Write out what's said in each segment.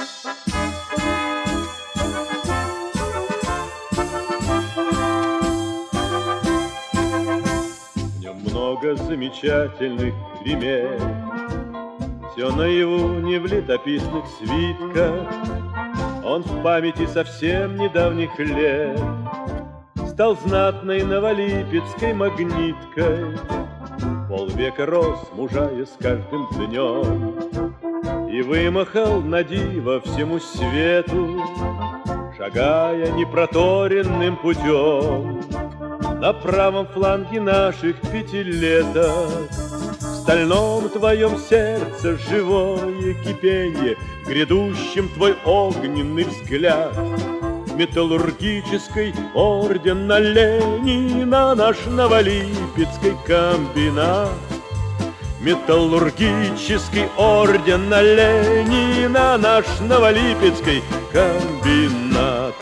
В нем много замечательных примет, все наяву не в летописных свитках. Он в памяти совсем недавних лет стал знатной новолипецкой магниткой. Полвека рос, мужая с каждым днем, и вымахал на диво всему свету, шагая непроторенным путем. На правом фланге наших пятилеток в стальном твоем сердце живое кипенье, в грядущем твой огненный взгляд. Металлургический орден на Ленина, наш новолипецкий комбинат. Металлургический орден на Ленина, наш новолипецкий комбинат.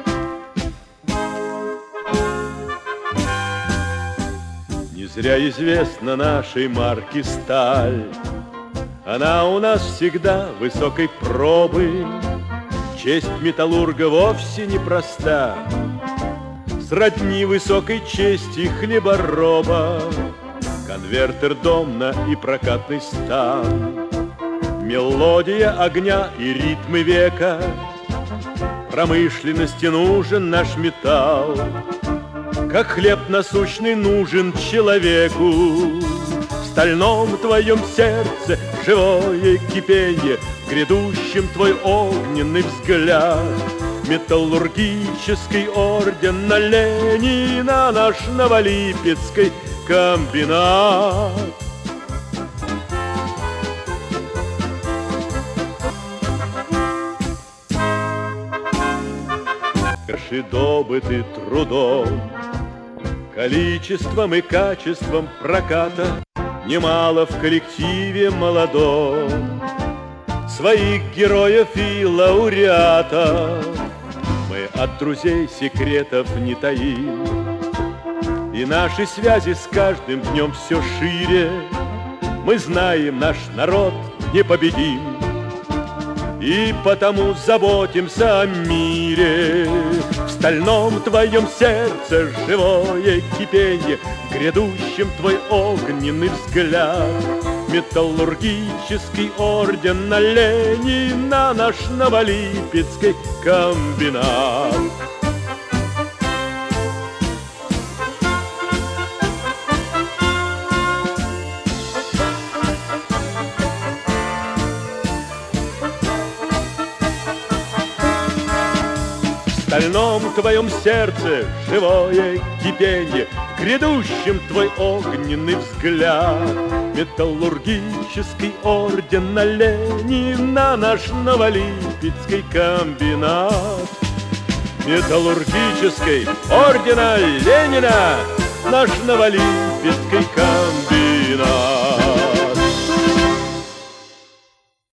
Не зря известна нашей марки сталь, она у нас всегда высокой пробы. Честь металлурга вовсе непроста, сродни высокой чести хлебороба. Конвертер, домна и прокатный стан, мелодия огня и ритмы века. Промышленности нужен наш металл, как хлеб насущный нужен человеку. В стальном твоем сердце живое кипенье, в грядущем твой огненный взгляд. Металлургический орден на Ленина, наш новолипецкий комбинат. Крыши добыты трудом, количеством и качеством проката немало в коллективе молодом своих героев и лауреатов. Мы от друзей секретов не таим, и наши связи с каждым днем все шире. Мы знаем, наш народ непобедим, и потому заботимся о мире. В стальном твоем сердце живое кипенье, в грядущем твой огненный взгляд. Металлургический орден на Ленина, наш новолипецкий комбинат. В стальном твоем сердце живое кипенье, в грядущем твой огненный взгляд. Металлургический орден на Ленина, наш новолипецкий комбинат. Металлургический ордена Ленина, наш новолипецкий комбинат.